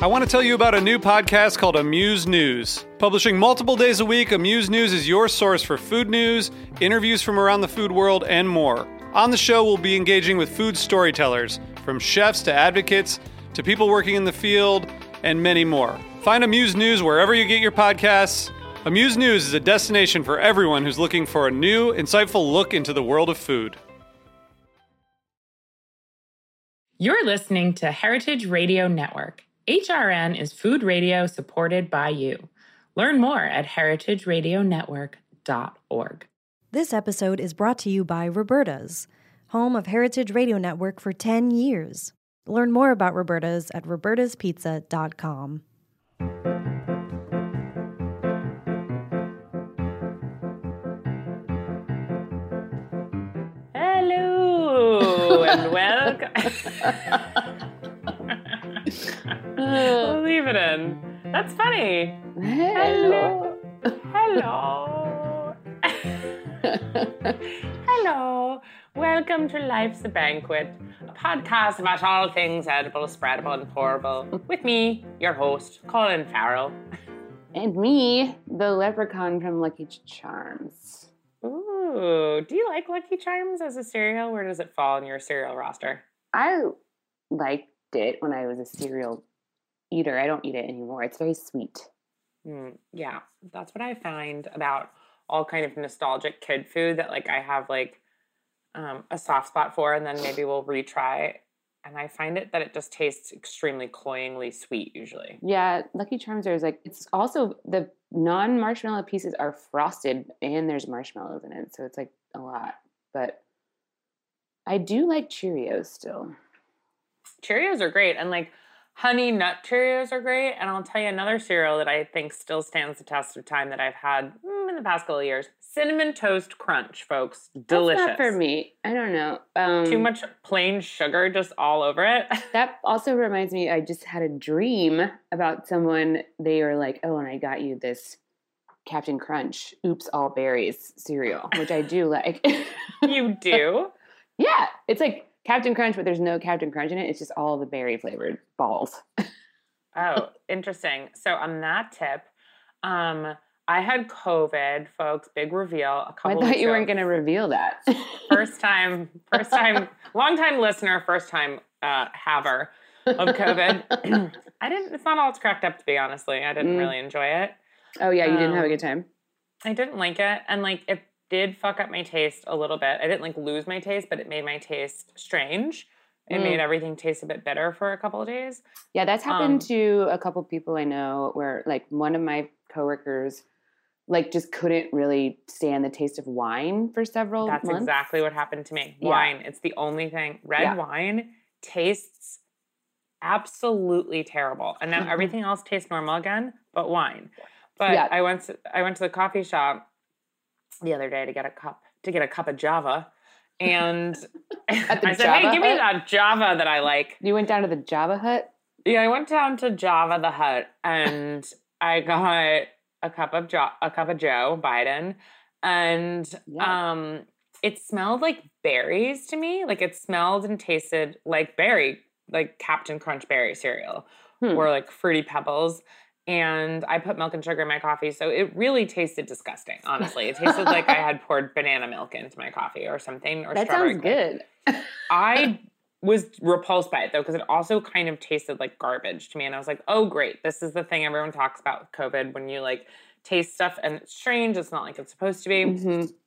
I want to tell you about a new podcast called Amuse News. Publishing multiple days a week, Amuse News is your source for food news, interviews from around the food world, and more. On the show, we'll be engaging with food storytellers, from chefs to advocates to people working in the field, and many more. Find Amuse News wherever you get your podcasts. Amuse News is a destination for everyone who's looking for a new, insightful look into the world of food. You're listening to Heritage Radio Network. HRN is food radio supported by you. Learn more at heritageradionetwork.org. This episode is brought to you by Roberta's, home of Heritage Radio Network for 10 years. Learn more about Roberta's at robertaspizza.com. Hello and welcome. We'll leave it in. That's funny. Hello. Hello. Hello. Welcome to Life's a Banquet, a podcast about all things edible, spreadable, and pourable. With me, your host, Colin Farrell. And me, the leprechaun from Lucky Charms. Ooh, do you like Lucky Charms as a cereal? Where does it fall in your cereal roster? I liked it when I was a cereal eater. I don't eat it anymore. It's very sweet. Yeah, that's what I find about all kind of nostalgic kid food that like I have like a soft spot for, and then maybe we'll retry. And I find it that it just tastes extremely cloyingly sweet usually. Yeah, Lucky Charms is like, it's also the non-marshmallow pieces are frosted and there's marshmallows in it. So it's like a lot. But I do like Cheerios still. Cheerios are great. And like Honey Nut Cheerios are great. And I'll tell you another cereal that I think still stands the test of time that I've had in the past couple of years. Cinnamon Toast Crunch, folks. Delicious. That's not for me. I don't know. Too much plain sugar just all over it. That also reminds me, I just had a dream about someone. They were like, oh, and I got you this Captain Crunch Oops All Berries cereal, which I do like. You do? Yeah. It's like Captain Crunch, but there's no Captain Crunch in it. It's just all the berry flavored balls. Oh, interesting. So on that tip, I had COVID, folks. Big reveal. I thought you weren't going to reveal that. First time, long time listener, first time haver of COVID. It's not all it's cracked up to be, honestly. I didn't really enjoy it. Oh yeah, you didn't have a good time? I didn't like it. And like it did fuck up my taste a little bit. I didn't like lose my taste, but it made my taste strange. It made everything taste a bit bitter for a couple of days. Yeah, that's happened to a couple of people I know where like one of my coworkers like just couldn't really stand the taste of wine for several months. That's exactly what happened to me. Yeah. Wine. It's the only thing. Red wine tastes absolutely terrible. And now everything else tastes normal again, but wine. But I went to the coffee shop the other day to get a cup of Java. And I said, hey, give me that Java that I like. You went down to the Java Hut? Yeah, I went down to Java the Hut and I got a cup of Joe Biden, and it smelled like berries to me. Like it smelled and tasted like berry, like Captain Crunch berry cereal, or like Fruity Pebbles. And I put milk and sugar in my coffee, so it really tasted disgusting. Honestly, it tasted like I had poured banana milk into my coffee or something. Or that sounds good. I was repulsed by it though, because it also kind of tasted like garbage to me. And I was like, oh great, this is the thing everyone talks about with COVID, when you like taste stuff and it's strange, it's not like it's supposed to be.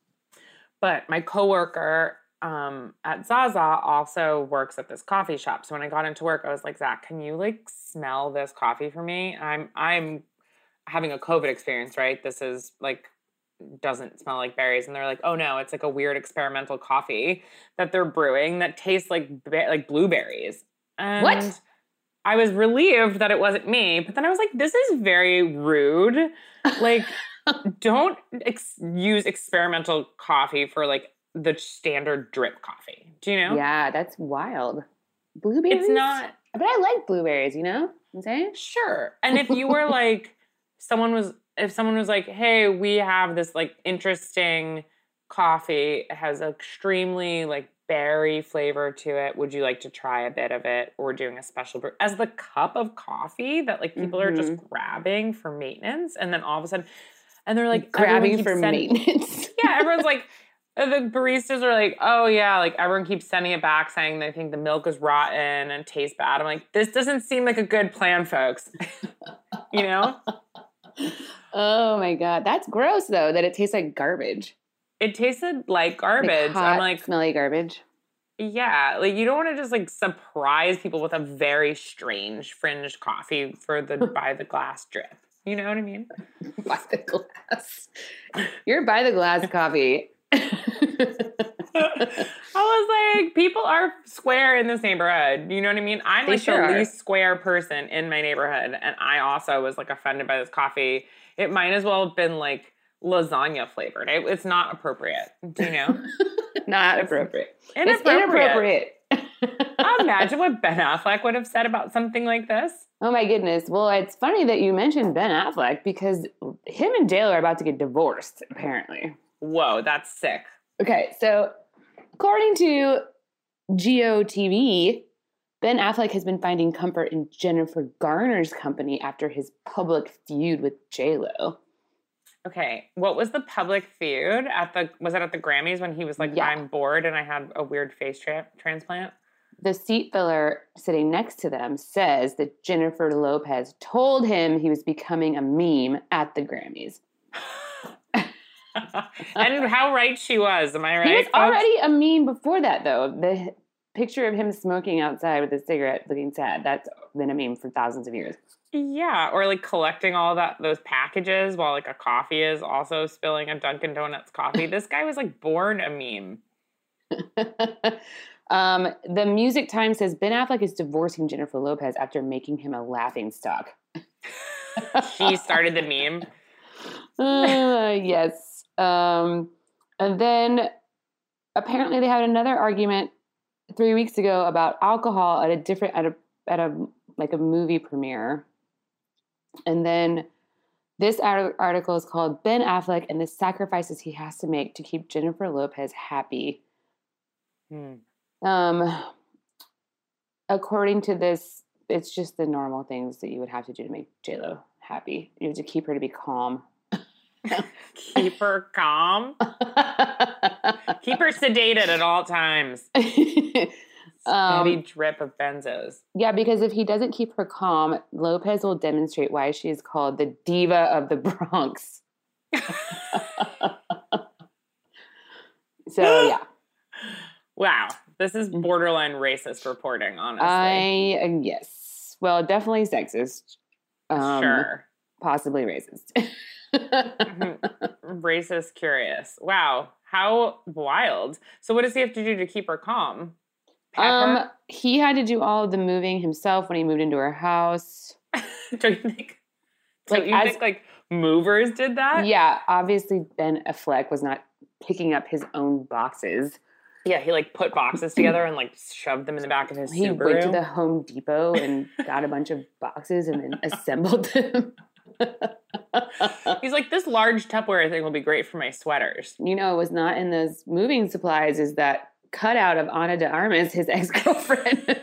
But my coworker at Zaza also works at this coffee shop. So when I got into work, I was like, Zach, can you like smell this coffee for me? I'm having a COVID experience, right? This is like doesn't smell like berries. And they're like, oh no, it's like a weird experimental coffee that they're brewing that tastes like blueberries. And what? I was relieved that it wasn't me, but then I was like, this is very rude. Like, don't use experimental coffee for like the standard drip coffie. Do you know? Yeah, that's wild. Blueberries? It's not. But I like blueberries, you know what I'm saying? Sure. And if you were like, if someone was like, hey, we have this like interesting coffee, it has extremely like berry flavor to it. Would you like to try a bit of it? Or doing a special brew as the cup of coffee that like people are just grabbing for maintenance, and then all of a sudden, and they're like grabbing for maintenance. Yeah, everyone's like, the baristas are like, oh yeah, like everyone keeps sending it back saying they think the milk is rotten and tastes bad. I'm like, this doesn't seem like a good plan, folks. You know? Oh my God. That's gross though, that it tastes like garbage. It tasted like garbage. Like hot, I'm like, smelly garbage. Yeah, like you don't want to just like surprise people with a very strange fringed coffee for the by the glass drip. You know what I mean? By the glass. You're by the glass coffee. I was like, people are square in this neighborhood. You know what I mean? I'm like the least square person in my neighborhood. And I also was like offended by this coffee. It might as well have been like lasagna flavored. It's not appropriate. Do you know? Not appropriate. It's inappropriate. Imagine what Ben Affleck would have said about something like this. Oh my goodness. Well, it's funny that you mentioned Ben Affleck because him and J.Lo are about to get divorced, apparently. Whoa, that's sick. Okay, so according to GOTV, Ben Affleck has been finding comfort in Jennifer Garner's company after his public feud with J.Lo. Okay, what was the public feud was it at the Grammys when he was like, I'm bored and I had a weird face transplant? The seat filler sitting next to them says that Jennifer Lopez told him he was becoming a meme at the Grammys. And how right she was, am I right? He was already a meme before that, though. The picture of him smoking outside with a cigarette looking sad, that's been a meme for thousands of years. Yeah, or like collecting all those packages while like a coffee is also spilling a Dunkin' Donuts coffee. This guy was like born a meme. The Music Times says Ben Affleck is divorcing Jennifer Lopez after making him a laughingstock. She started the meme. Yes. And then apparently they had another argument 3 weeks ago about alcohol at a movie premiere. And then this article is called Ben Affleck and the Sacrifices He Has to Make to Keep Jennifer Lopez Happy. According to this, it's just the normal things that you would have to do to make J.Lo happy. You have to keep her to be calm. Keep her calm? Keep her sedated at all times. Steady drip of benzos. Yeah, because if he doesn't keep her calm, Lopez will demonstrate why she is called the diva of the Bronx. So, yeah. Wow. This is borderline racist reporting, honestly. Yes. Well, definitely sexist. Sure. Possibly racist. Racist curious. Wow. How wild. So what does he have to do to keep her calm? He had to do all of the moving himself when he moved into her house. Don't you think? Think movers did that? Yeah, obviously Ben Affleck was not picking up his own boxes. Yeah, he like put boxes together and like shoved them in the back of his Subaru. He went to the Home Depot and got a bunch of boxes and then assembled them. He's like, this large Tupperware thing will be great for my sweaters. You know, it was not in those moving supplies is that cutout of Ana de Armas, his ex-girlfriend.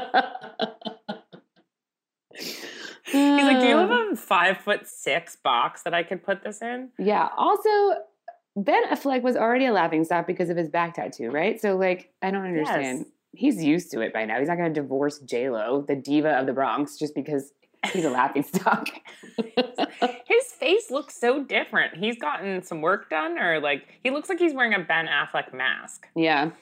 He's like, do you have a 5'6" box that I could put this in? Yeah. Also, Ben Affleck was already a laughingstock because of his back tattoo, right? So, like, I don't understand. Yes. He's used to it by now. He's not going to divorce J.Lo, the diva of the Bronx, just because he's a laughingstock. His face looks so different. He's gotten some work done, or like he looks like he's wearing a Ben Affleck mask. Yeah.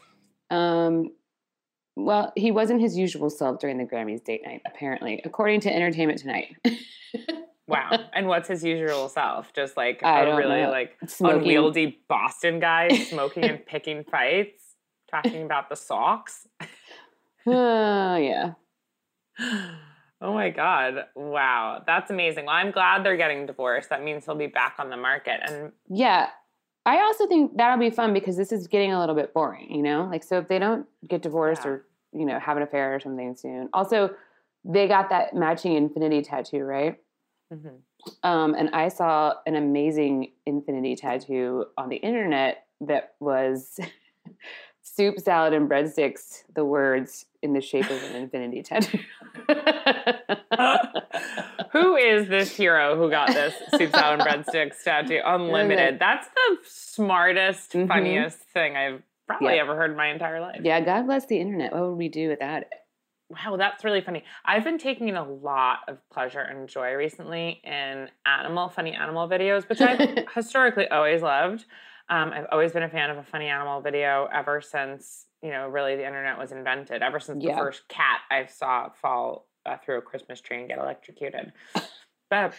Well, he wasn't his usual self during the Grammys date night, apparently, according to Entertainment Tonight. Wow. And what's his usual self? Just like a really like unwieldy Boston guy smoking and picking fights, talking about the socks. Yeah. Oh my God. Wow. That's amazing. Well, I'm glad they're getting divorced. That means he'll be back on the market. And yeah. I also think that'll be fun because this is getting a little bit boring, you know? Like, so if they don't get divorced or, you know, have an affair or something soon. Also, they got that matching infinity tattoo, right? Mm-hmm. And I saw an amazing infinity tattoo on the internet that was soup, salad, and breadsticks the words in the shape of an infinity tattoo. Who is this hero who got this soup, salad, and breadsticks tattoo? Unlimited. That's the smartest, funniest thing I've probably ever heard in my entire life. Yeah, God bless the internet. What would we do without it? Wow, that's really funny. I've been taking a lot of pleasure and joy recently in funny animal videos, which I've historically always loved. I've always been a fan of a funny animal video ever since, really the internet was invented, ever since the first cat I saw fall through a Christmas tree and get electrocuted. But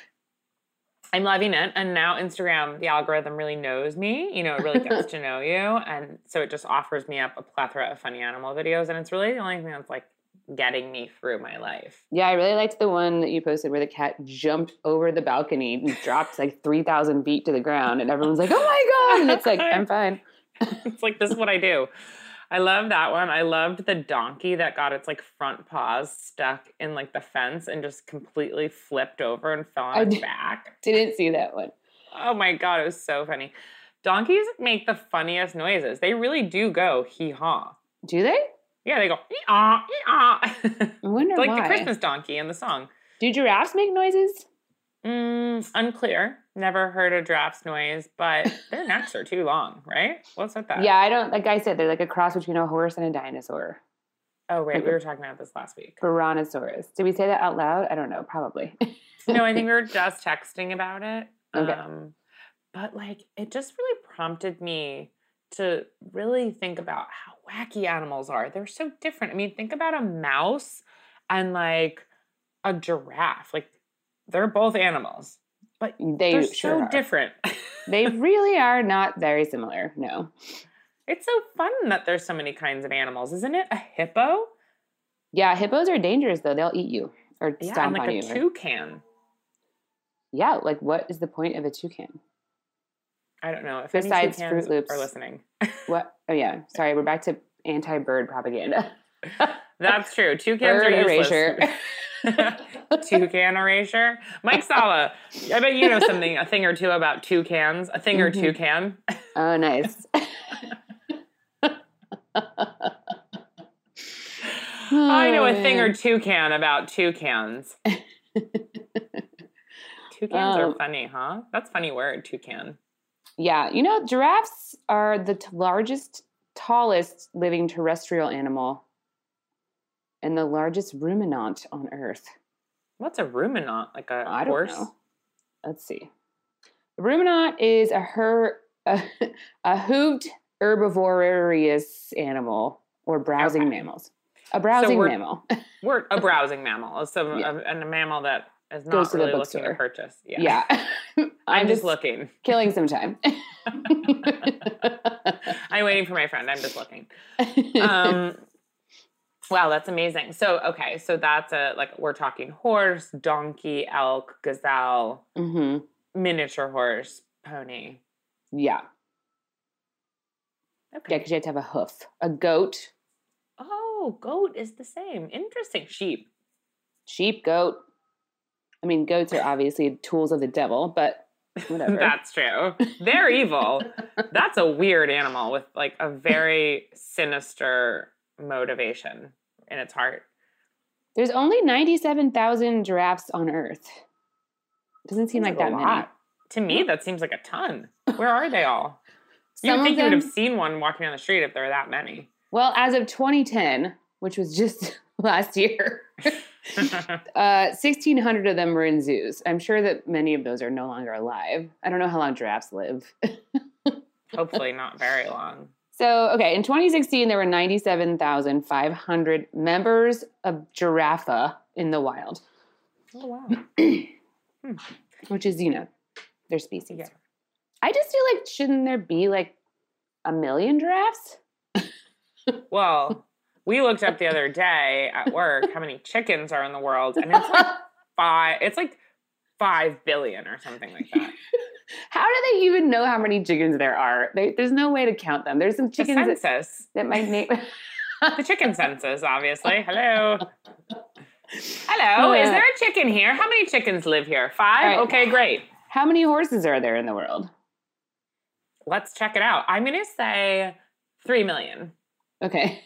I'm loving it. And now Instagram, the algorithm really knows me. It really gets to know you. And so it just offers me up a plethora of funny animal videos. And it's really the only thing that's like getting me through my life. Yeah, I really liked the one that you posted where the cat jumped over the balcony and dropped like 3,000 feet to the ground. And everyone's like, oh my God. And it's like, I'm fine. It's like, this is what I do. I love that one. I loved the donkey that got its like front paws stuck in like the fence and just completely flipped over and fell on its back. Didn't see that one. Oh my God, it was so funny. Donkeys make the funniest noises. They really do go hee-haw. Do they? Yeah, they go ee-aw, ee-aw. I wonder like why. the Christmas donkey in the song. Do giraffes make noises? Unclear. Never heard a giraffe's noise, but their necks are too long, right? What's with that? Yeah, I don't, like I said, they're like a cross between a horse and a dinosaur. Oh, right. We were talking about this last week. Brontosaurus. Did we say that out loud? I don't know. Probably. No, I think we were just texting about it. Okay. But like, it just really prompted me to really think about how wacky animals are. They're so different. I mean, think about a mouse and like a giraffe. Like, they're both animals, but they're so different. They really are not very similar. No. It's so fun that there's so many kinds of animals, isn't it? A hippo? Yeah, hippos are dangerous though. They'll eat you or stomp on you. And like a toucan. Yeah, like what is the point of a toucan? I don't know. If besides any Fruit Loops are listening. What? Oh yeah. Sorry, we're back to anti-bird propaganda. That's true. Toucans bird are useless. Erasure. Toucan erasure. Mike Sala, I bet you know something, a thing or two about toucans. A thing or toucan. Oh, nice. I know a thing or toucan about toucans. Toucans are funny, huh? That's a funny word, toucan. Yeah. Giraffes are the largest, tallest living terrestrial animal and the largest ruminant on Earth. What's a ruminant? Like a horse? Don't know. Let's see. A ruminant is a hooved herbivorous animal or browsing mammals. A browsing mammal. We're a browsing mammal. So a mammal that is not really looking to purchase. Yeah. I'm just looking. Killing some time. I'm waiting for my friend. I'm just looking. Wow, that's amazing. So, okay. So that's we're talking horse, donkey, elk, gazelle, miniature horse, pony. Yeah. Okay. Yeah, because you have to have a hoof. A goat. Oh, goat is the same. Interesting. Sheep, goat. I mean, goats are obviously tools of the devil, but whatever. That's true. They're evil. That's a weird animal with like a very sinister motivation in its heart. There's only 97,000 giraffes on Earth. Doesn't seem like that many. To me, that seems like a ton. Where are they all? You'd think you would have seen one walking down the street if there were that many. Well, as of 2010, which was just last year, 1,600 of them were in zoos. I'm sure that many of those are no longer alive. I don't know how long giraffes live. Hopefully not very long. So, okay, in 2016, there were 97,500 members of Giraffa in the wild. Oh, wow. Which is, their species. Yeah. I just feel like, shouldn't there be like 1 million giraffes? Well, we looked up the other day at work how many chickens are in the world, and it's like 5 billion or something like that. How do they even know how many chickens there are? There's no way to count them. There's some chickens that might name the chicken census, obviously. Hello. Hello. Is there a chicken here? How many chickens live here? 5? Right. Okay, great. How many horses are there in the world? Let's check it out. I'm going to say 3 million. Okay.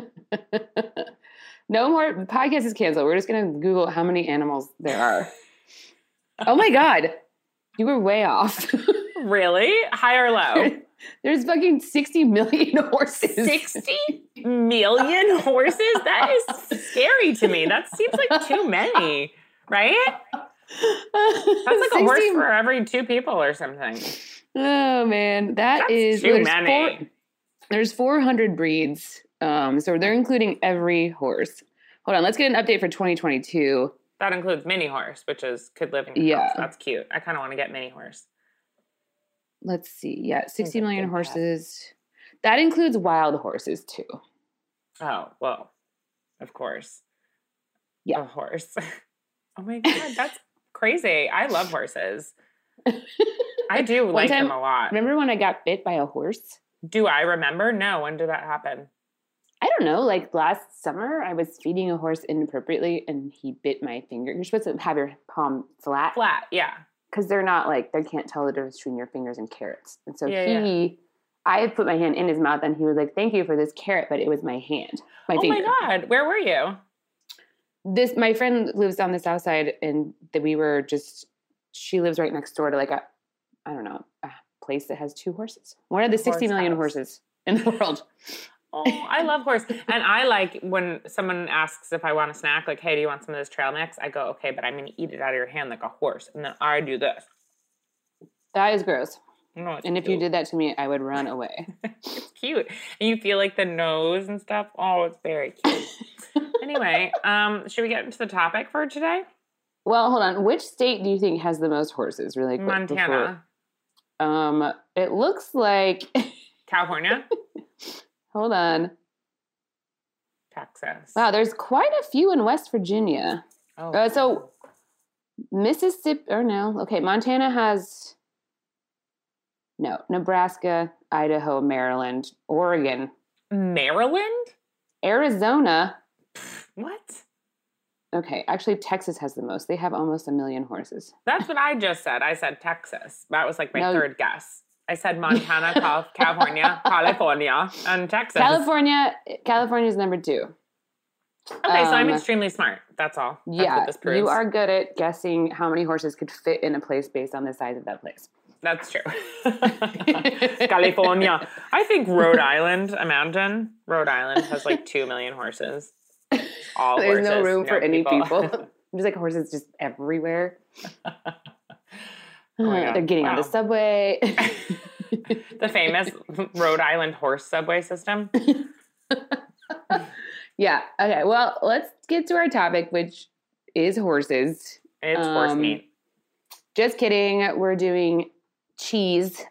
No more. The podcast is canceled. We're just going to Google how many animals there are. Oh my God. You were way off. Really? High or low? There's fucking 60 million horses. 60 million horses? That is scary to me. That seems like too many, right? That's like a horse for every 2 people or something. Oh, man. That's too many. There's 400 breeds. So they're including every horse. Hold on. Let's get an update for 2022. That includes mini horse, which could live in your house. That's cute. I kind of want to get mini horse. Let's see. Yeah, 60 million horses. That includes wild horses, too. Oh, well, of course. Yeah. A horse. Oh, my God. That's crazy. I love horses. I do like them a lot. Remember when I got bit by a horse? Do I remember? No. When did that happen? I don't know. Like last summer, I was feeding a horse inappropriately and he bit my finger. You're supposed to have your palm flat. Flat, yeah. Because they're not like, they can't tell the difference between your fingers and carrots. And so I had put my hand in his mouth and he was like, thank you for this carrot, but it was my hand, my finger. Oh my God. Where were you? My friend lives on the south side and she lives right next door to like a place that has 2 horses. One of the 60 million horses in the world. Oh, I love horse. And I like when someone asks if I want a snack, like, hey, do you want some of this trail mix? I go, okay, but I'm going to eat it out of your hand like a horse. And then I do this. That is gross. No, and if you did that to me, I would run away. It's cute. And you feel like the nose and stuff. Oh, it's very cute. Anyway, should we get into the topic for today? Well, hold on. Which state do you think has the most horses? Really quick. Montana. It looks like California. Hold on. Texas. Wow, there's quite a few in West Virginia. Oh. So Mississippi, or no. Okay, Montana has, Nebraska, Idaho, Maryland, Oregon. Maryland? Arizona. What? Okay, actually Texas has the most. They have almost 1 million horses. That's what I just said. I said Texas. That was like my third guess. I said Montana, California, and Texas. California's number 2. Okay, so I'm extremely smart. That's all. That's what this proves. You are good at guessing how many horses could fit in a place based on the size of that place. That's true. California. I think Rhode Island, imagine. Rhode Island has like 2 million horses. All There's horses, no room for any people. There's like horses just everywhere. They're getting on the subway. The famous Rhode Island horse subway system. Yeah. Okay. Well, let's get to our topic, which is horses. It's horse meat. Just kidding. We're doing cheese.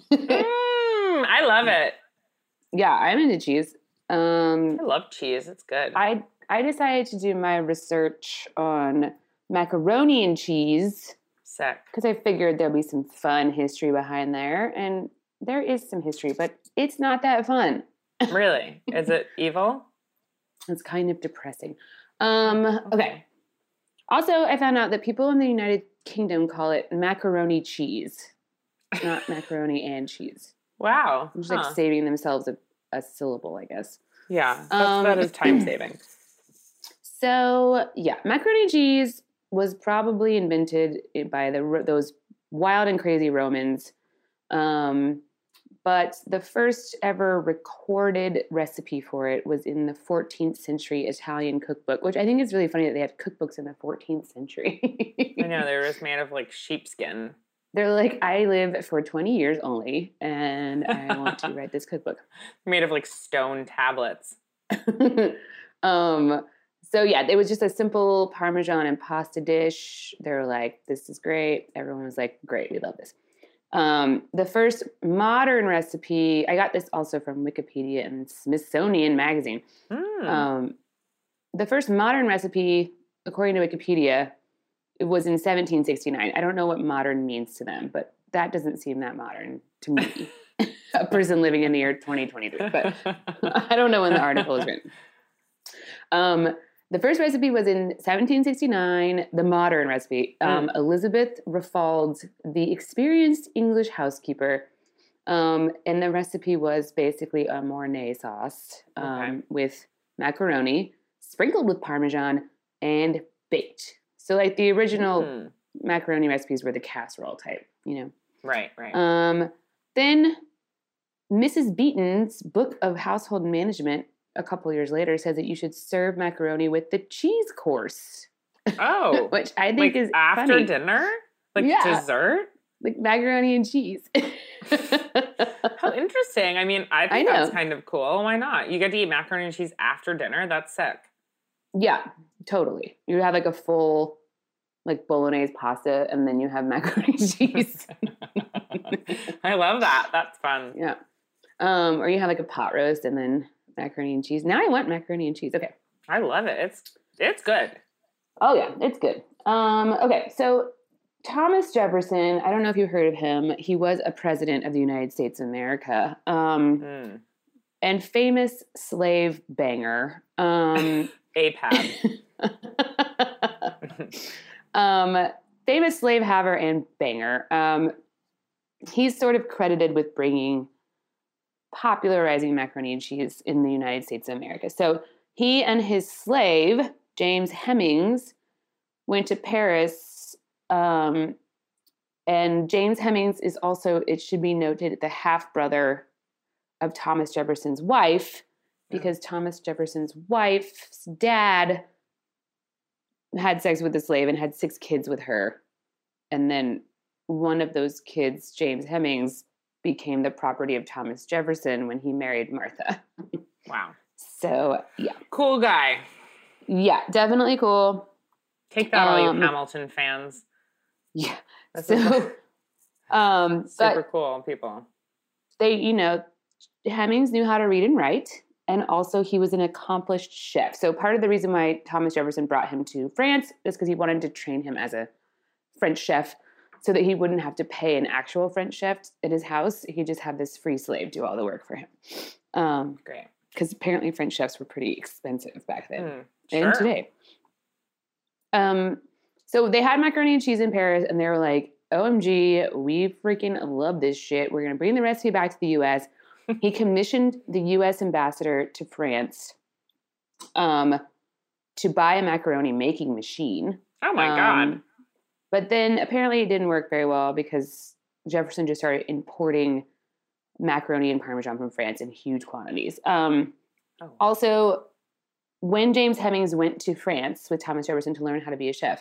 I love it. Yeah, I'm into cheese. I love cheese. It's good. I decided to do my research on macaroni and cheese. Sick. Because I figured there'll be some fun history behind there. And there is some history, but it's not that fun. Really? Is it evil? It's kind of depressing. Okay. Also, I found out that people in the United Kingdom call it macaroni cheese, not macaroni and cheese. Wow. Just like saving themselves a syllable, I guess. Yeah, that is time saving. So, yeah, macaroni and cheese was probably invented by those wild and crazy Romans. But the first ever recorded recipe for it was in the 14th century Italian cookbook, which I think is really funny that they had cookbooks in the 14th century. I know, they were just made of like sheepskin. They're like, I live for 20 years only, and I want to write this cookbook. Made of like stone tablets. So yeah, it was just a simple Parmesan and pasta dish. They were like, this is great. Everyone was like, great, we love this. The first modern recipe, I got this also from Wikipedia and Smithsonian Magazine. The first modern recipe, according to Wikipedia, it was in 1769. I don't know what modern means to them, but that doesn't seem that modern to me. A person living in the year 2023, but I don't know when the article is written. The first recipe was in 1769, the modern recipe. Elizabeth Raffald, the experienced English housekeeper, And the recipe was basically a Mornay sauce with macaroni sprinkled with Parmesan and baked. So like the original macaroni recipes were the casserole type, you know. Right. Then Mrs. Beaton's Book of Household Management a couple years later says that you should serve macaroni with the cheese course. Oh. Which I think is after funny. dinner? Like dessert? Like macaroni and cheese. How interesting. I mean, I think that's kind of cool. Why not? You get to eat macaroni and cheese after dinner? That's sick. Yeah, totally. You have like a full like bolognese pasta and then you have macaroni and cheese. I love that. That's fun. Yeah. Or you have like a pot roast and then macaroni and cheese. Now I want macaroni and cheese. Okay. I love it. It's good. Oh yeah, it's good. Okay, so Thomas Jefferson, I don't know if you heard of him. He was a president of the United States of America. And famous slave banger. APAB. Famous slave haver and banger. He's sort of credited with popularizing macaroni and cheese in the United States of America. So he and his slave, James Hemings, went to Paris. And James Hemings is also, it should be noted, the half-brother of Thomas Jefferson's wife, because Thomas Jefferson's wife's dad had sex with a slave and had 6 kids with her. And then one of those kids, James Hemings, became the property of Thomas Jefferson when he married Martha. Wow. So, yeah. Cool guy. Yeah, definitely cool. Take that, all you Hamilton fans. Yeah. That's super cool people. They, Hemings knew how to read and write. And also he was an accomplished chef. So part of the reason why Thomas Jefferson brought him to France is because he wanted to train him as a French chef so that he wouldn't have to pay an actual French chef in his house. He could just have this free slave do all the work for him. Great. Because apparently French chefs were pretty expensive back then sure. and today. So they had macaroni and cheese in Paris and they were like, OMG, we freaking love this shit. We're going to bring the recipe back to the U.S. He commissioned the U.S. ambassador to France to buy a macaroni making machine. Oh, my God. But then apparently it didn't work very well because Jefferson just started importing macaroni and Parmesan from France in huge quantities. Also, when James Hemings went to France with Thomas Jefferson to learn how to be a chef,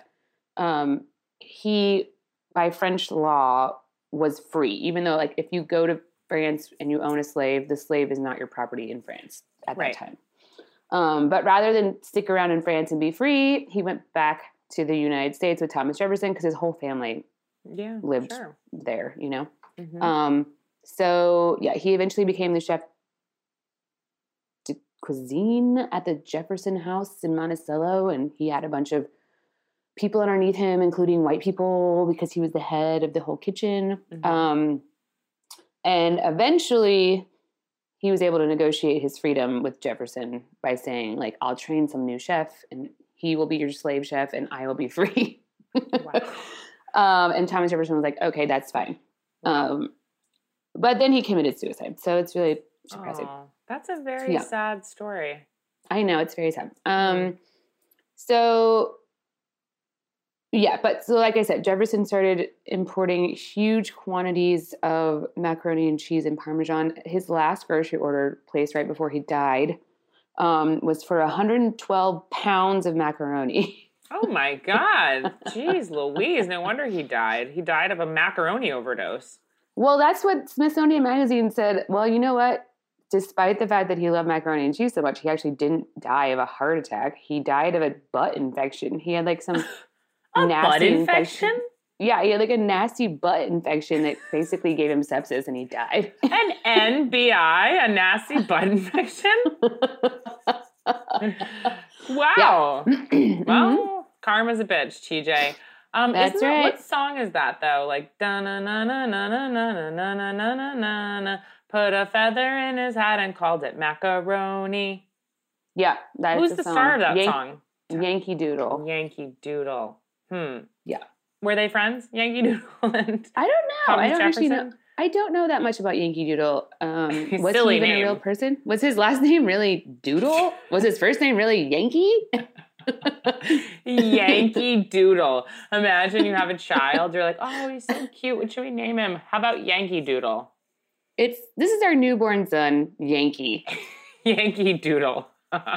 he, by French law, was free. Even though, like, if you go to France and you own a slave, the slave is not your property in France at that time. But rather than stick around in France and be free, he went back to the United States with Thomas Jefferson because his whole family lived there, Mm-hmm. So, yeah, he eventually became the chef de cuisine at the Jefferson House in Monticello, and he had a bunch of people underneath him, including white people, because he was the head of the whole kitchen. Mm-hmm. And eventually, he was able to negotiate his freedom with Jefferson by saying, like, I'll train some new chef, and he will be your slave chef, and I will be free. Wow. And Thomas Jefferson was like, okay, that's fine. But then he committed suicide. So it's really surprising. Oh, that's a very sad story. I know, it's very sad. So like I said, Jefferson started importing huge quantities of macaroni and cheese and Parmesan. His last grocery order placed right before he died was for 112 pounds of macaroni. Oh my God. Jeez Louise. No wonder he died. He died of a macaroni overdose. Well, that's what Smithsonian Magazine said. Well, you know what? Despite the fact that he loved macaroni and cheese so much, he actually didn't die of a heart attack. He died of a butt infection. He had like some nasty butt infection? Yeah, he had like a nasty butt infection that basically gave him sepsis and he died. An NBI? A nasty butt infection? Wow. Yeah. Well, karma's a bitch, TJ. That's right. What song is that though? Like da na na na na na na na na na na na na. Put a feather in his hat and called it macaroni. Yeah, that's who's the star of that song? Yankee Doodle. Yankee Doodle. Yeah. Were they friends? Yankee Doodle and I don't know. Thomas I don't Jefferson? actually know. I don't know that much about Yankee Doodle. Was he Silly even name. a real person? Was his last name really Doodle? Was his first name really Yankee? Yankee Doodle. Imagine you have a child. You're like, oh, he's so cute. What should we name him? How about Yankee Doodle? This is our newborn son, Yankee. Yankee Doodle.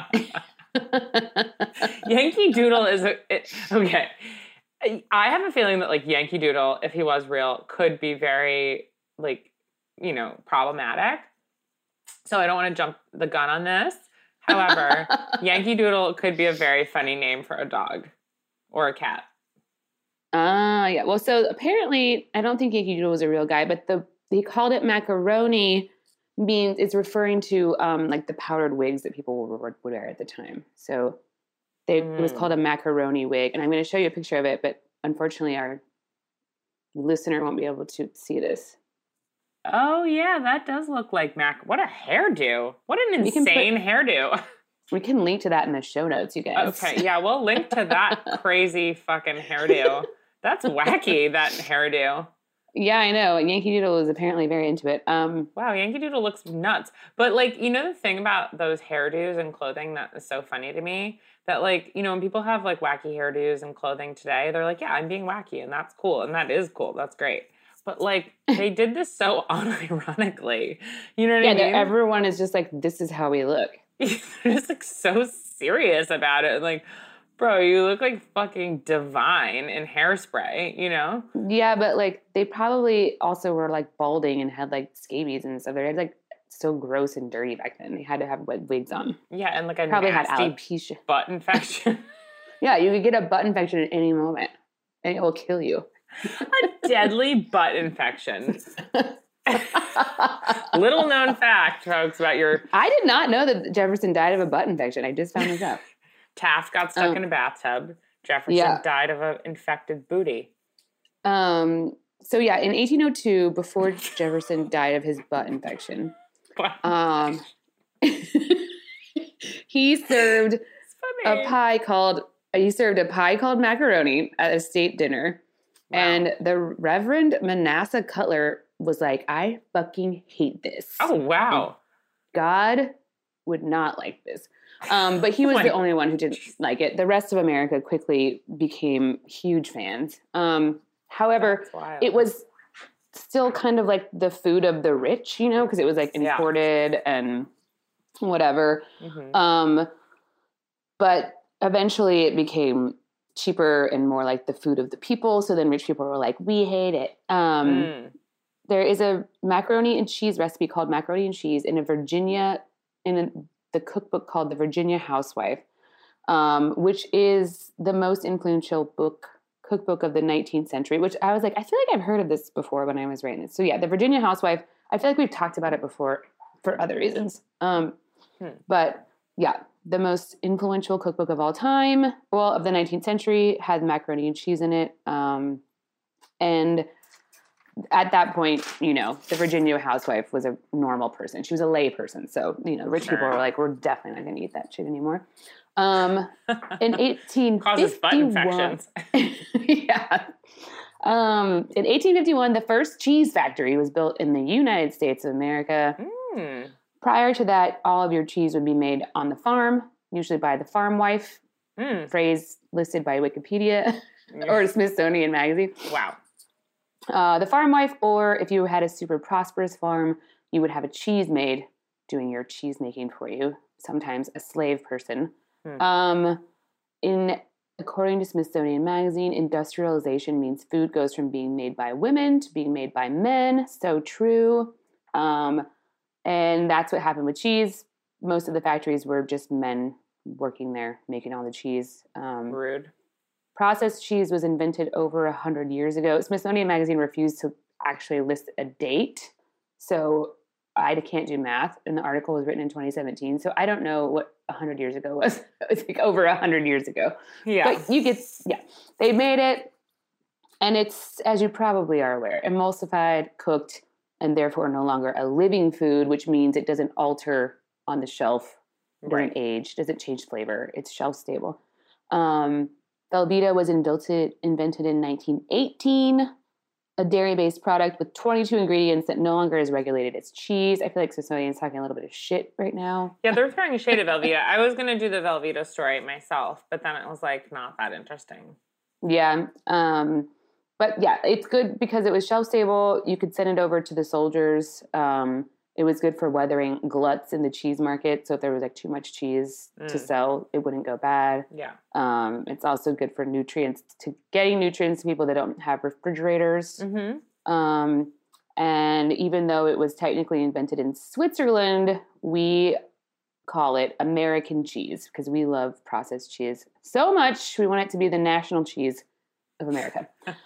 Yankee Doodle is okay. I have a feeling that like Yankee Doodle, if he was real, could be very like, problematic. So I don't want to jump the gun on this. However, Yankee Doodle could be a very funny name for a dog or a cat. Yeah. Well, so apparently, I don't think Yankee Doodle was a real guy, but they called it macaroni. Means it's referring to like the powdered wigs that people would wear at the time. So it was called a macaroni wig, and I'm going to show you a picture of it, but unfortunately, our listener won't be able to see this. Oh yeah, that does look like What a hairdo! What an insane hairdo! We can link to that in the show notes, you guys. Okay, yeah, we'll link to that crazy fucking hairdo. That's wacky, that hairdo. Yeah, I know. Yankee Doodle is apparently very into it. Wow, Yankee Doodle looks nuts. But, like, the thing about those hairdos and clothing that is so funny to me, that, like, when people have, like, wacky hairdos and clothing today, they're like, yeah, I'm being wacky, and that's cool, and that is cool. That's great. But, like, they did this so unironically. You know what I mean? Yeah, everyone is just like, this is how we look. They're just, like, so serious about it. Like, bro, you look like fucking Divine in Hairspray, Yeah, but, like, they probably also were, like, balding and had, like, scabies and stuff. They're, like, so gross and dirty back then. They had to have wigs on. Yeah, and, like, a probably nasty had alopecia. Butt infection. Yeah, you could get a butt infection at any moment, and it will kill you. A deadly butt infection. Little known fact, folks, about your... I did not know that Jefferson died of a butt infection. I just found this out. Taft got stuck in a bathtub. Jefferson died of an infected booty. So yeah, in 1802, before Jefferson died of his butt infection, he served a pie called macaroni at a state dinner. Wow. And the Reverend Manasseh Cutler was like, I fucking hate this. Oh, wow. God would not like this. But he was the only one who didn't like it. The rest of America quickly became huge fans. However, it was still kind of like the food of the rich, because it was like imported and whatever. Mm-hmm. But eventually it became cheaper and more like the food of the people. So then rich people were like, we hate it. There is a macaroni and cheese recipe called macaroni and cheese in the cookbook called The Virginia Housewife, which is the most influential cookbook of the 19th century, which I was like, I feel like I've heard of this before when I was writing this. So yeah, The Virginia Housewife, I feel like we've talked about it before for other reasons. But yeah, the most influential cookbook of all time, of the 19th century, had macaroni and cheese in it. And at that point, the Virginia housewife was a normal person. She was a lay person. So, rich people were like, we're definitely not going to eat that shit anymore. In 1851, causes butt infections. Yeah. In 1851, the first cheese factory was built in the United States of America. Prior to that, all of your cheese would be made on the farm, usually by the farm wife. Phrase listed by Wikipedia or Smithsonian Magazine. Wow. The farm wife, or if you had a super prosperous farm, you would have a cheese maid doing your cheese making for you, sometimes a slave person. According to Smithsonian Magazine, industrialization means food goes from being made by women to being made by men. So true. And that's what happened with cheese. Most of the factories were just men working there, making all the cheese. Rude. Processed cheese was invented over 100 years ago. Smithsonian Magazine refused to actually list a date. So I can't do math. And the article was written in 2017. So I don't know what 100 years ago was. It was like over 100 years ago. Yeah. But they made it. And it's, as you probably are aware, emulsified, cooked, and therefore no longer a living food, which means it doesn't alter on the shelf. It doesn't age, doesn't change flavor. It's shelf stable. Velveeta was invented in 1918. a dairy-based product with 22 ingredients that no longer is regulated. It's cheese. I feel like Smithsonian's talking a little bit of shit right now. Yeah, they're throwing shade at Velveeta. I was going to do the Velveeta story myself, but then it was like not that interesting. Yeah. But yeah, it's good because it was shelf stable. You could send it over to the soldiers. It was good for weathering gluts in the cheese market. So if there was like too much cheese to sell, it wouldn't go bad. Yeah. It's also good for getting nutrients to people that don't have refrigerators. Mm-hmm. And even though it was technically invented in Switzerland, we call it American cheese because we love processed cheese so much. We want it to be the national cheese of America,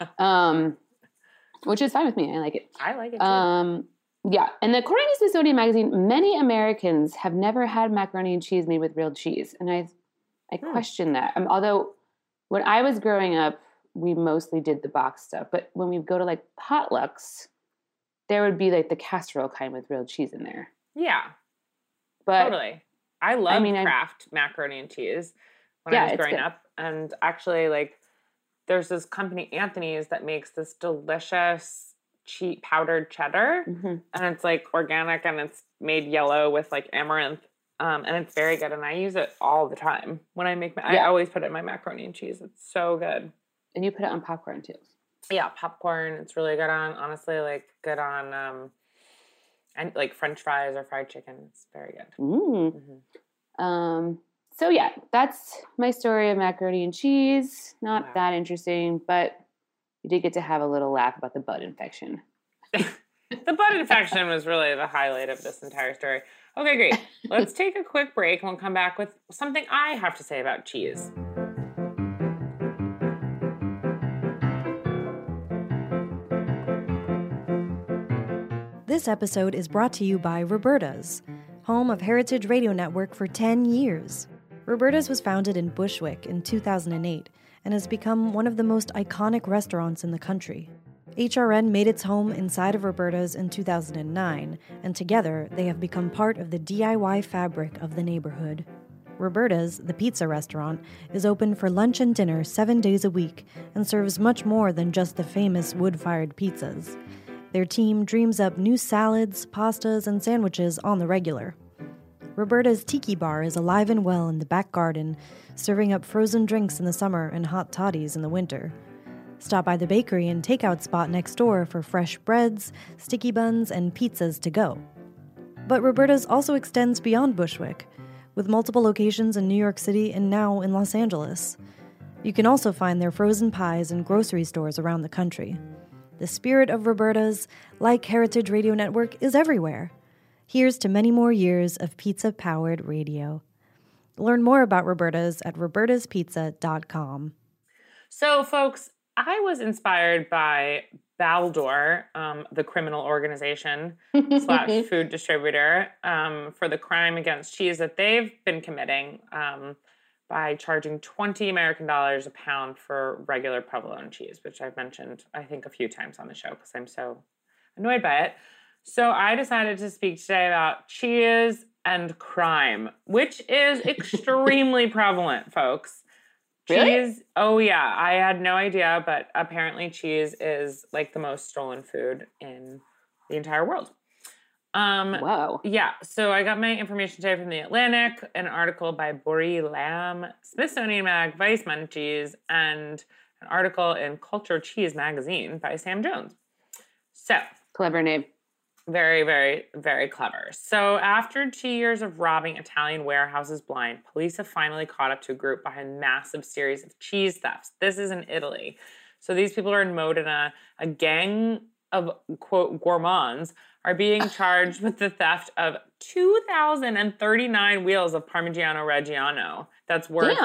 which is fine with me. I like it. I like it too. Yeah. And according to Smithsonian Magazine, many Americans have never had macaroni and cheese made with real cheese. And I question that. Although when I was growing up, we mostly did the box stuff. But when we go to like potlucks, there would be like the casserole kind with real cheese in there. Yeah. But totally. I love Kraft macaroni and cheese when I was growing up. And actually, like, there's this company, Anthony's, that makes this delicious powdered cheddar. Mm-hmm. And it's like organic and it's made yellow with like amaranth. And it's very good. And I use it all the time when I make I always put it in my macaroni and cheese. It's so good. And you put it on popcorn too. Yeah, popcorn. It's really good on, honestly, like good on and like French fries or fried chicken. It's very good. Mm-hmm. So yeah, that's my story of macaroni and cheese. Not that interesting, but you did get to have a little laugh about the bud infection. The bud infection was really the highlight of this entire story. Okay, great. Let's take a quick break and we'll come back with something I have to say about cheese. This episode is brought to you by Roberta's, home of Heritage Radio Network for 10 years. Roberta's was founded in Bushwick in 2008 and has become one of the most iconic restaurants in the country. HRN made its home inside of Roberta's in 2009, and together they have become part of the DIY fabric of the neighborhood. Roberta's, the pizza restaurant, is open for lunch and dinner 7 days a week and serves much more than just the famous wood-fired pizzas. Their team dreams up new salads, pastas, and sandwiches on the regular. Roberta's Tiki Bar is alive and well in the back garden, serving up frozen drinks in the summer and hot toddies in the winter. Stop by the bakery and takeout spot next door for fresh breads, sticky buns, and pizzas to go. But Roberta's also extends beyond Bushwick, with multiple locations in New York City and now in Los Angeles. You can also find their frozen pies in grocery stores around the country. The spirit of Roberta's, like Heritage Radio Network, is everywhere. Here's to many more years of pizza-powered radio. Learn more about Roberta's at robertaspizza.com. So, folks, I was inspired by Baldor, the criminal organization / food distributor, for the crime against cheese that they've been committing by charging $20 American a pound for regular provolone cheese, which I've mentioned, I think, a few times on the show because I'm so annoyed by it. So I decided to speak today about cheese and crime, which is extremely prevalent, folks. Really? Cheese, oh yeah, I had no idea, but apparently cheese is like the most stolen food in the entire world. Wow. Yeah, so I got my information today from The Atlantic, an article by Bori Lamb, Smithsonian Mag, Vice Munchies, and an article in Culture Cheese magazine by Sam Jones. So. Clever name. Very, very, very clever. So after 2 years of robbing Italian warehouses blind, police have finally caught up to a group behind a massive series of cheese thefts. This is in Italy. So these people are in Modena. A gang of, quote, gourmands are being charged with the theft of 2,039 wheels of Parmigiano Reggiano. That's worth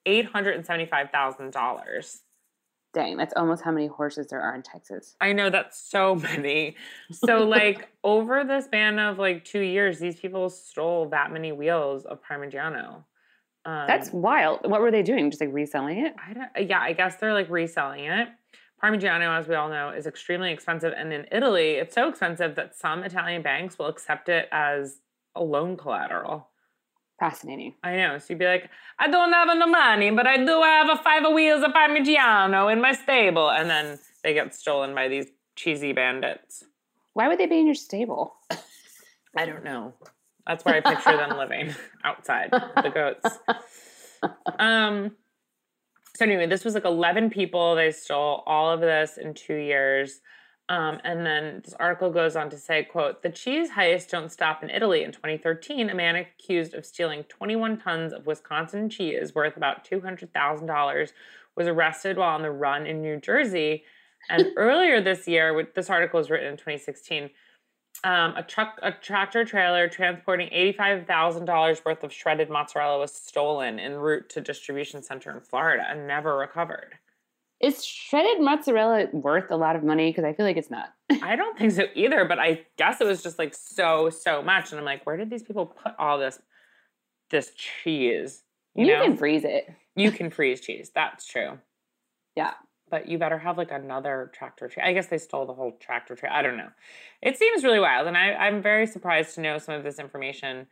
$875,000. Dang, that's almost how many horses there are in Texas. I know, that's so many. So, like, over the span of, like, 2 years, these people stole that many wheels of Parmigiano. That's wild. What were they doing? Just, like, reselling it? I guess they're, like, reselling it. Parmigiano, as we all know, is extremely expensive. And in Italy, it's so expensive that some Italian banks will accept it as a loan collateral. Fascinating. I know. So you'd be like, I don't have enough money, but I do have 5 wheels of Parmigiano in my stable. And then they get stolen by these cheesy bandits. Why would they be in your stable? I don't know. That's where I picture them living, outside, the goats. So anyway, this was like 11 people. They stole all of this in 2 years. And then this article goes on to say, quote, the cheese heists don't stop in Italy. In 2013, a man accused of stealing 21 tons of Wisconsin cheese worth about $200,000 was arrested while on the run in New Jersey. And earlier this year, this article was written in 2016, a tractor trailer transporting $85,000 worth of shredded mozzarella was stolen en route to distribution center in Florida and never recovered. Is shredded mozzarella worth a lot of money? Because I feel like it's not. I don't think so either, but I guess it was just like so much. And I'm like, where did these people put all this cheese? You know? Can freeze it. You can freeze cheese. That's true. Yeah. But you better have like another tractor trailer. I guess they stole the whole tractor trailer. I don't know. It seems really wild. And I'm very surprised to know some of this information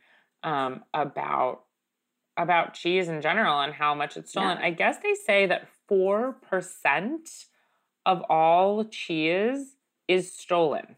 about cheese in general and how much it's stolen. Yeah. I guess they say that 4% of all cheese is stolen.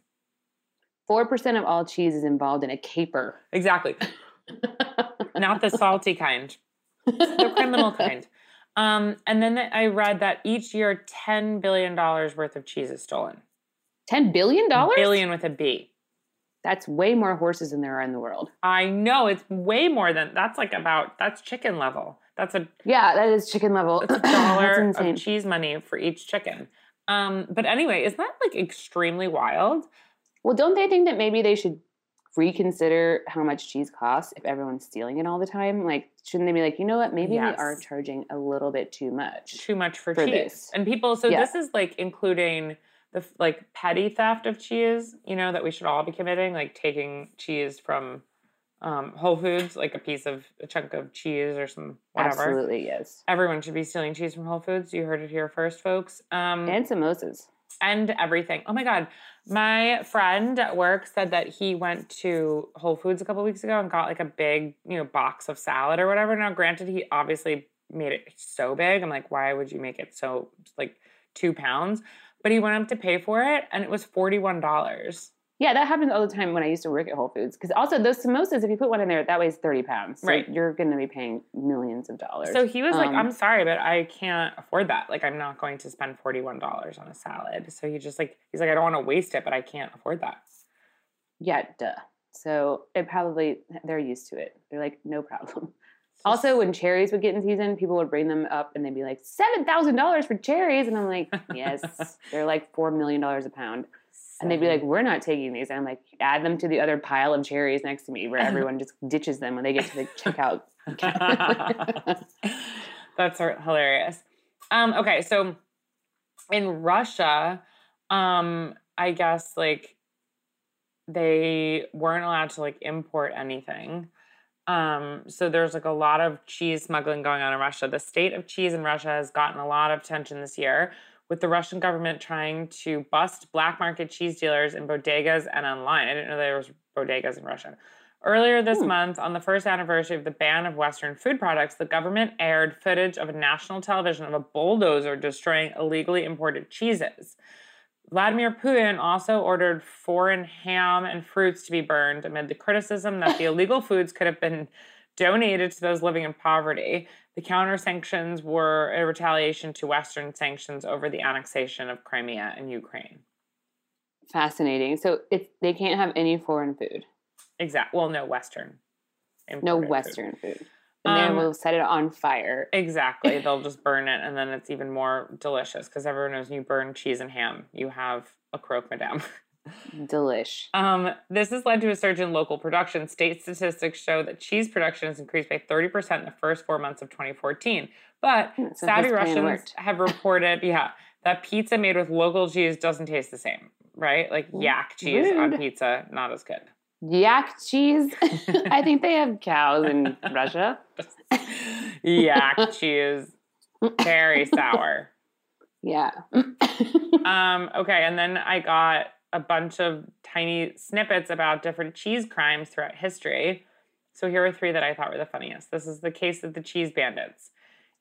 4% of all cheese is involved in a caper. Exactly. Not the salty kind. The criminal kind. And then I read that each year $10 billion worth of cheese is stolen. $10 billion? Billion with a B. That's way more horses than there are in the world. I know. It's way more than, that's chicken level. Yeah, that is chicken level. It's $1 of cheese money for each chicken. But anyway, isn't that like extremely wild? Well, don't they think that maybe they should reconsider how much cheese costs if everyone's stealing it all the time? Like, shouldn't they be like, you know what, maybe we are charging a little bit too much. Too much for cheese. This. And people, this is like including the like petty theft of cheese, you know, that we should all be committing, like taking cheese from Whole Foods, like a chunk of cheese or some whatever. Absolutely, yes. Everyone should be stealing cheese from Whole Foods. You heard it here first, folks. And samosas. And everything. Oh my God. My friend at work said that he went to Whole Foods a couple weeks ago and got like a big, box of salad or whatever. Now, granted, he obviously made it so big. I'm like, why would you make it so, like, 2 pounds? But he went up to pay for it, and it was $41. Yeah, that happens all the time when I used to work at Whole Foods. Because also those samosas, if you put one in there, that weighs 30 pounds. So right. You're going to be paying millions of dollars. So he was like, I'm sorry, but I can't afford that. Like, I'm not going to spend $41 on a salad. So he's like, I don't want to waste it, but I can't afford that. Yeah, duh. So they're used to it. They're like, no problem. Also, when cherries would get in season, people would bring them up and they'd be like, $7,000 for cherries. And I'm like, yes, they're like $4 million a pound. And they'd be like, we're not taking these. And I'm like, add them to the other pile of cherries next to me where everyone just ditches them when they get to the checkout. That's hilarious. Okay, so in Russia, I guess like they weren't allowed to like import anything. So there's like a lot of cheese smuggling going on in Russia. The state of cheese in Russia has gotten a lot of attention this year, with the Russian government trying to bust black market cheese dealers in bodegas and online. I didn't know there was bodegas in Russia. Earlier this month, on the first anniversary of the ban of Western food products, the government aired footage of a national television of a bulldozer destroying illegally imported cheeses. Vladimir Putin also ordered foreign ham and fruits to be burned amid the criticism that the illegal foods could have been donated to those living in poverty. The counter-sanctions were a retaliation to Western sanctions over the annexation of Crimea and Ukraine. Fascinating. So they can't have any foreign food. Exactly. Well, no Western. No Western food. And then we'll set it on fire. Exactly. They'll just burn it, and then it's even more delicious because everyone knows when you burn cheese and ham, you have a croque madame. Delish. This has led to a surge in local production. State statistics show that cheese production has increased by 30% in the first 4 months of 2014. But so savvy Russians have reported, that pizza made with local cheese doesn't taste the same, right? Like yak cheese on pizza, not as good. Yak cheese? I think they have cows in Russia. Yak cheese. Very sour. Yeah. Okay, and then I got a bunch of tiny snippets about different cheese crimes throughout history. So here are 3 that I thought were the funniest. This is the case of the cheese bandits.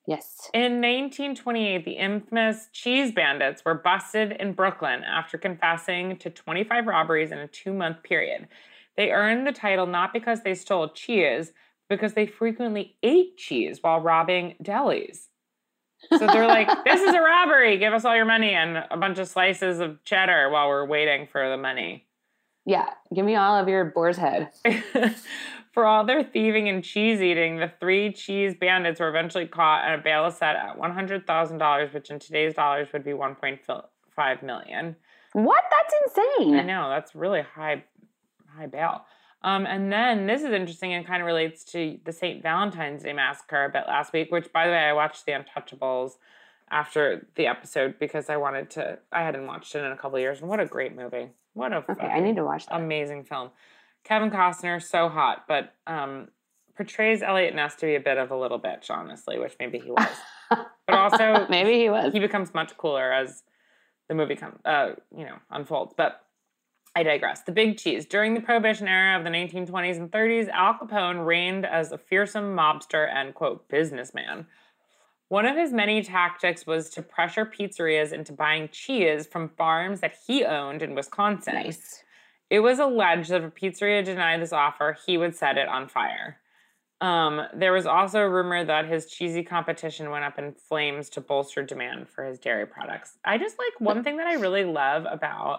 Yes. In 1928, the infamous Cheese Bandits were busted in Brooklyn after confessing to 25 robberies in a 2-month period. They earned the title not because they stole cheese, but because they frequently ate cheese while robbing delis. So they're like, this is a robbery. Give us all your money and a bunch of slices of cheddar while we're waiting for the money. Yeah. Give me all of your boar's head. For all their thieving and cheese eating, the 3 cheese bandits were eventually caught and a bail set at $100,000, which in today's dollars would be $1.5 million. What? That's insane. I know, that's really high bail. And then this is interesting and kind of relates to the St. Valentine's Day Massacre a bit last week, which, by the way, I watched The Untouchables after the episode because I hadn't watched it in a couple of years. And what a great movie. What a okay, I need to watch that. Amazing film. Kevin Costner, so hot, but portrays Elliot Ness to be a bit of a little bitch, honestly, which maybe he was. But also, maybe he was. He becomes much cooler as the movie unfolds. But I digress. The Big Cheese. During the Prohibition era of the 1920s and 30s, Al Capone reigned as a fearsome mobster and, quote, businessman. One of his many tactics was to pressure pizzerias into buying cheese from farms that he owned in Wisconsin. Nice. It was alleged that if a pizzeria denied this offer, he would set it on fire. There was also a rumor that his cheesy competition went up in flames to bolster demand for his dairy products. I just one thing that I really love about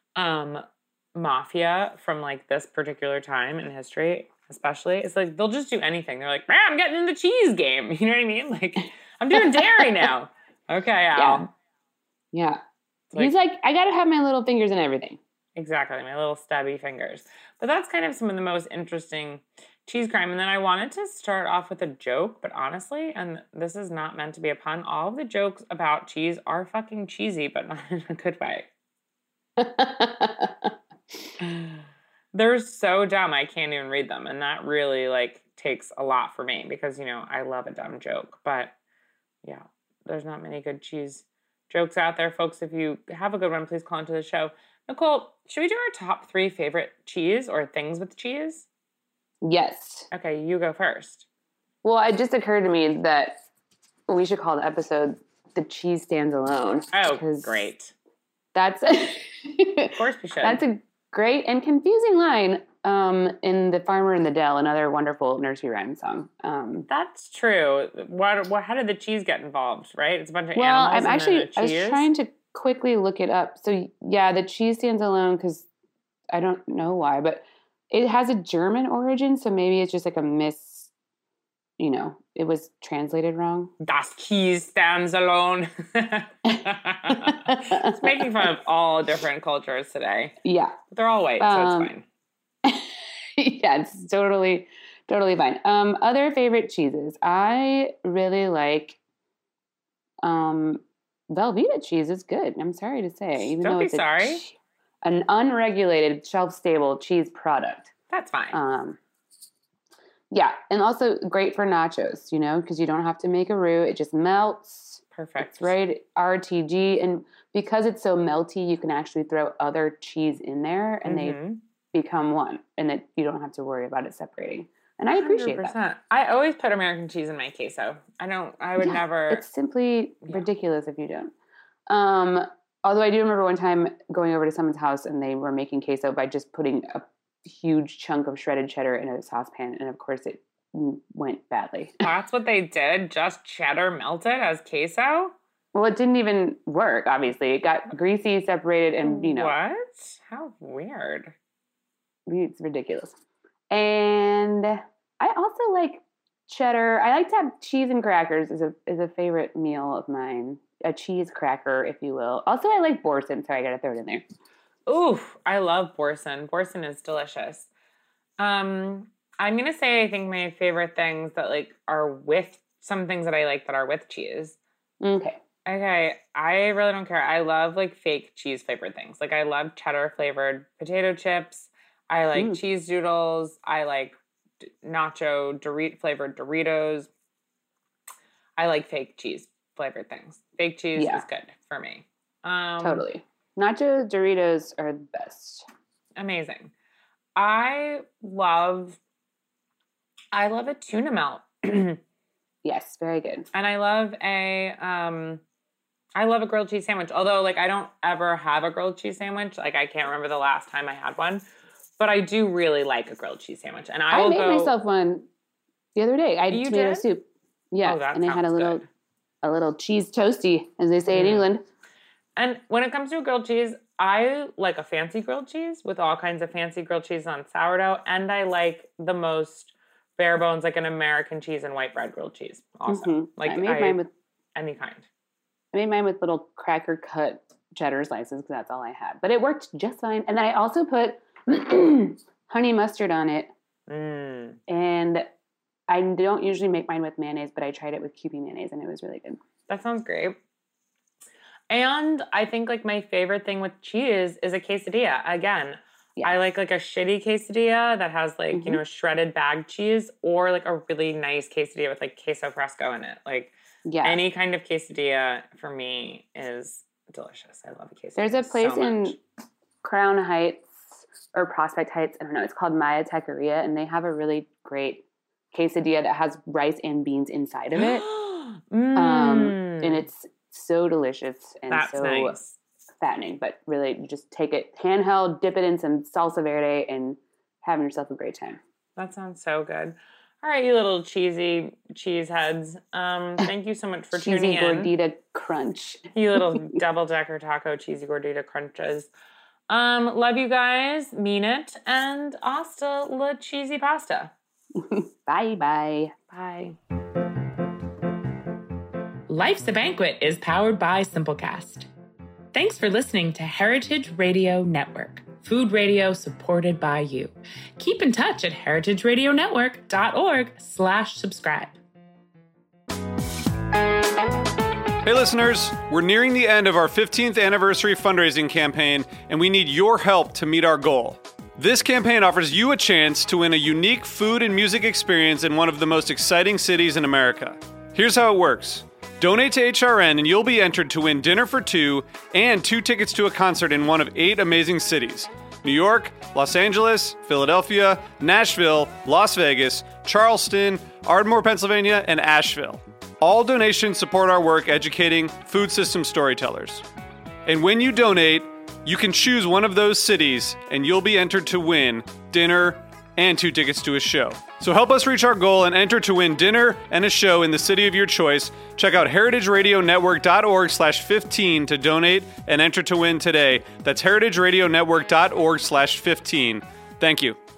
mafia from this particular time in history, especially, is they'll just do anything. They're like, I'm getting in the cheese game. You know what I mean? I'm doing dairy now. Okay, Al. Yeah. He's like, I got to have my little fingers in everything. Exactly, my little stabby fingers. But that's kind of some of the most interesting cheese crime. And then I wanted to start off with a joke, but honestly, and this is not meant to be a pun, all of the jokes about cheese are fucking cheesy, but not in a good way. They're so dumb, I can't even read them. And that really, takes a lot for me because, I love a dumb joke. But, yeah, there's not many good cheese jokes out there. Folks, if you have a good one, please call into the show. Nicole, should we do our top 3 favorite cheese or things with cheese? Yes. Okay, you go first. Well, it just occurred to me that we should call the episode "The Cheese Stands Alone." Oh, great. That's of course we should. That's a great and confusing line in "The Farmer in the Dell," another wonderful nursery rhyme song. That's true. What? How did the cheese get involved? Right? It's a bunch of animals. I was trying to quickly look it up. So yeah, the cheese stands alone because I don't know why, but it has a German origin. So maybe it's just a it was translated wrong. Das Cheese stands alone. It's making fun of all different cultures today. Yeah. But they're all white, so it's fine. Yeah, it's totally fine. Other favorite cheeses. I really like Velveeta cheese is good. I'm sorry to say. Even Don't though be it's sorry. An unregulated, shelf-stable cheese product. That's fine. Yeah, and also great for nachos, because you don't have to make a roux. It just melts. Perfect. It's right RTG. And because it's so melty, you can actually throw other cheese in there and they become one. And that you don't have to worry about it separating. And I appreciate 100%. That. I always put American cheese in my queso. I would never. It's simply ridiculous if you don't. Although I do remember one time going over to someone's house and they were making queso by just putting a huge chunk of shredded cheddar in a saucepan. And of course it went badly. That's what they did? Just cheddar melted as queso? Well, it didn't even work, obviously. It got greasy, separated, and, What? How weird. It's ridiculous. And I also like cheddar. I like to have cheese and crackers is a favorite meal of mine. A cheese cracker, if you will. Also, I like Boursin. Sorry, I got to throw it in there. Oof, I love Boursin. Boursin is delicious. I'm going to say I think my favorite things that are with some things that I like that are with cheese. Okay, I really don't care. I love fake cheese flavored things. I love cheddar flavored potato chips. I like cheese doodles. I like nacho flavored Doritos. I like fake cheese flavored things. Fake cheese is good for me. Totally. Nacho Doritos are the best. Amazing. I love a tuna melt. Yes, very good. And I love a grilled cheese sandwich. Although, like, I don't ever have a grilled cheese sandwich. Like, I can't remember the last time I had one. But I do really like a grilled cheese sandwich. And I made myself one the other day. I had tomato soup. Yeah, and I had a little cheese toasty, as they say in England. And when it comes to grilled cheese, I like a fancy grilled cheese with all kinds of fancy grilled cheese on sourdough. And I like the most bare bones, like an American cheese and white bread grilled cheese also. Mm-hmm. Like I made mine with any kind. I made mine with little cracker cut cheddar slices because that's all I had. But it worked just fine. And then I also put honey mustard on it. And I don't usually make mine with mayonnaise, but I tried it with Kewpie mayonnaise and it was really good. That sounds great. And I think like my favorite thing with cheese is a quesadilla. Again, I like a shitty quesadilla that has like, you know, shredded bag cheese, or like a really nice quesadilla with like queso fresco in it. Like any kind of quesadilla for me is delicious. I love a quesadilla. There's a place in Crown Heights or Prospect Heights, I don't know, it's called Maya Taqueria, and they have a really great quesadilla that has rice and beans inside of it. And it's so delicious and nice. Fattening, but really you just take it handheld, dip it in some salsa verde, and having yourself a great time. That sounds so good. All right, you little cheesy cheese heads. Thank you so much for tuning in. Cheesy gordita crunch. You little double-decker taco cheesy gordita crunches. Love you guys. Mean it. And hasta la cheesy pasta. Bye. Life's a Banquet is powered by Simplecast. Thanks for listening to Heritage Radio Network, food radio supported by you. Keep in touch at heritageradionetwork.org/subscribe. Hey listeners, we're nearing the end of our 15th anniversary fundraising campaign, and we need your help to meet our goal. This campaign offers you a chance to win a unique food and music experience in one of the most exciting cities in America. Here's how it works. Donate to HRN and you'll be entered to win dinner for two and 2 tickets to a concert in one of 8 amazing cities: New York, Los Angeles, Philadelphia, Nashville, Las Vegas, Charleston, Ardmore, Pennsylvania, and Asheville. All donations support our work educating food system storytellers. And when you donate, you can choose one of those cities and you'll be entered to win dinner and 2 tickets to a show. So help us reach our goal and enter to win dinner and a show in the city of your choice. Check out heritageradionetwork.org/15 to donate and enter to win today. That's heritageradionetwork.org/15. Thank you.